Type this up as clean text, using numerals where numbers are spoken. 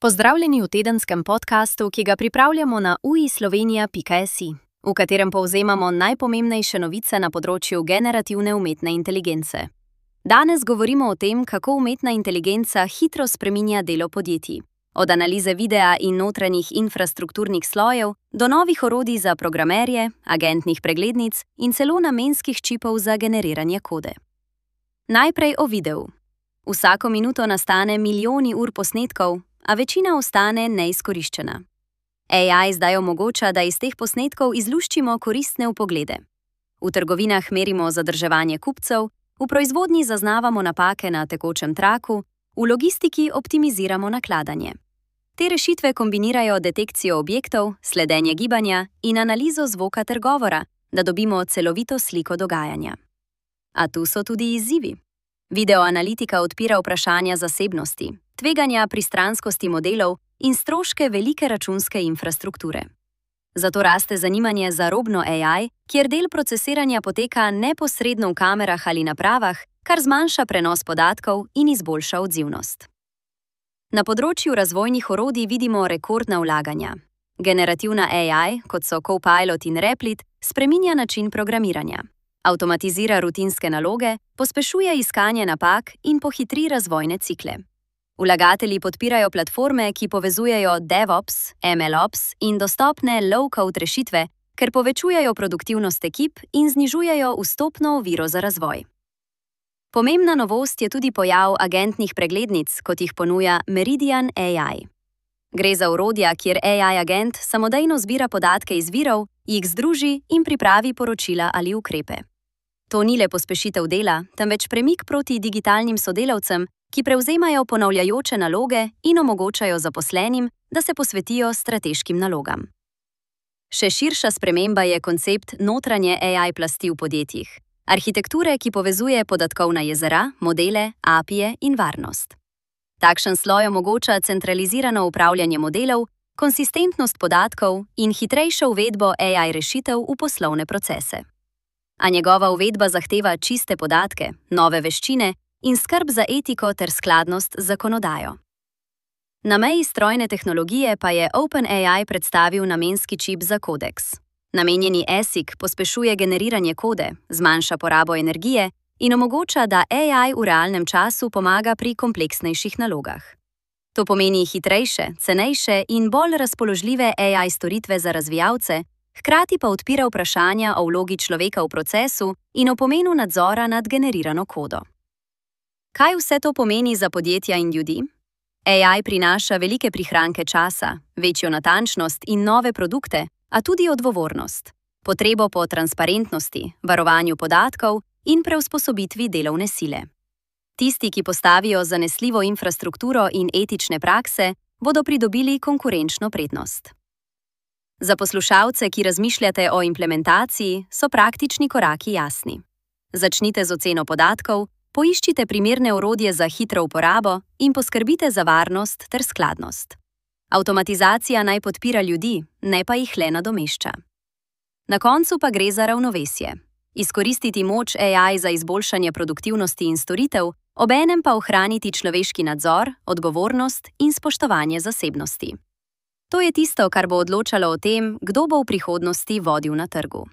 Pozdravljeni v tedenskem podkastu, ki ga pripravljamo na uislovenija.si, v katerem povzemamo najpomembnejše novice na področju generativne umetne inteligence. Danes govorimo o tem, kako umetna inteligenca hitro spreminja delo podjetij. Od analize videa in notranjih infrastrukturnih slojev do novih orodij za programerje, agentnih preglednic in celo namenskih čipov za generiranje kode. Najprej o videu. Vsako minuto nastane milijoni ur posnetkov, a večina ostane neizkoriščena. AI zdaj omogoča, da iz teh posnetkov izluščimo koristne vpoglede. V trgovinah merimo zadrževanje kupcev, v proizvodnji zaznavamo napake na tekočem traku, v logistiki optimiziramo nakladanje. Te rešitve kombinirajo detekcijo objektov, sledenje gibanja in analizo zvoka ter govora, da dobimo celovito sliko dogajanja. A tu so tudi izzivi. Videoanalitika odpira vprašanja zasebnosti, tveganja pristranskosti modelov in stroške velike računske infrastrukture. Zato raste zanimanje za robno AI, kjer del procesiranja poteka neposredno v kamerah ali napravah, kar zmanjša prenos podatkov in izboljša odzivnost. Na področju razvojnih orodij vidimo rekordna vlaganja. Generativna AI, kot so Copilot in Replit, spreminja način programiranja. Avtomatizira rutinske naloge, pospešuje iskanje napak in pohitri razvojne cikle. Vlagatelji podpirajo platforme, ki povezujejo DevOps, MLOps in dostopne low-code rešitve, ker povečujejo produktivnost ekip in znižujejo vstopno oviro za razvoj. Pomembna novost je tudi pojav agentnih preglednic, kot jih ponuja Meridian AI. Gre za orodja, kjer AI agent samodejno zbira podatke iz virov, jih združi in pripravi poročila ali ukrepe. To ni le pospešitev dela, temveč premik proti digitalnim sodelavcem, ki prevzemajo ponavljajoče naloge in omogočajo zaposlenim, da se posvetijo strateškim nalogam. Še širša sprememba je koncept notranje AI plasti v podjetjih, arhitekture, ki povezuje podatkovna jezera, modele, API-je in varnost. Takšen sloj omogoča centralizirano upravljanje modelov, konsistentnost podatkov in hitrejšo uvedbo AI rešitev v poslovne procese. A njegova uvedba zahteva čiste podatke, nove veščine in skrb za etiko ter skladnost z zakonodajo. Na meji strojne tehnologije pa je OpenAI predstavil namenski čip za Codex. Namenjeni ASIC pospešuje generiranje kode, zmanjša porabo energije in omogoča, da AI v realnem času pomaga pri kompleksnejših nalogah. To pomeni hitrejše, cenejše in bolj razpoložljive AI storitve za razvijalce, hkrati pa odpira vprašanja o vlogi človeka v procesu in o pomenu nadzora nad generirano kodo. Kaj vse to pomeni za podjetja in ljudi? AI prinaša velike prihranke časa, večjo natančnost in nove produkte, a tudi odgovornost, potrebo po transparentnosti, varovanju podatkov in preusposobitvi delovne sile. Tisti, ki postavijo zanesljivo infrastrukturo in etične prakse, bodo pridobili konkurenčno prednost. Za poslušalce, ki razmišljate o implementaciji, so praktični koraki jasni. Začnite z oceno podatkov, poiščite primerne orodje za hitro uporabo in poskrbite za varnost ter skladnost. Avtomatizacija naj podpira ljudi, ne pa jih le nadomešča. Na koncu pa gre za ravnovesje. Izkoristiti moč AI za izboljšanje produktivnosti in storitev, obenem pa ohraniti človeški nadzor, odgovornost in spoštovanje zasebnosti. To je tisto, kar bo odločalo o tem, kdo bo v prihodnosti vodil na trgu.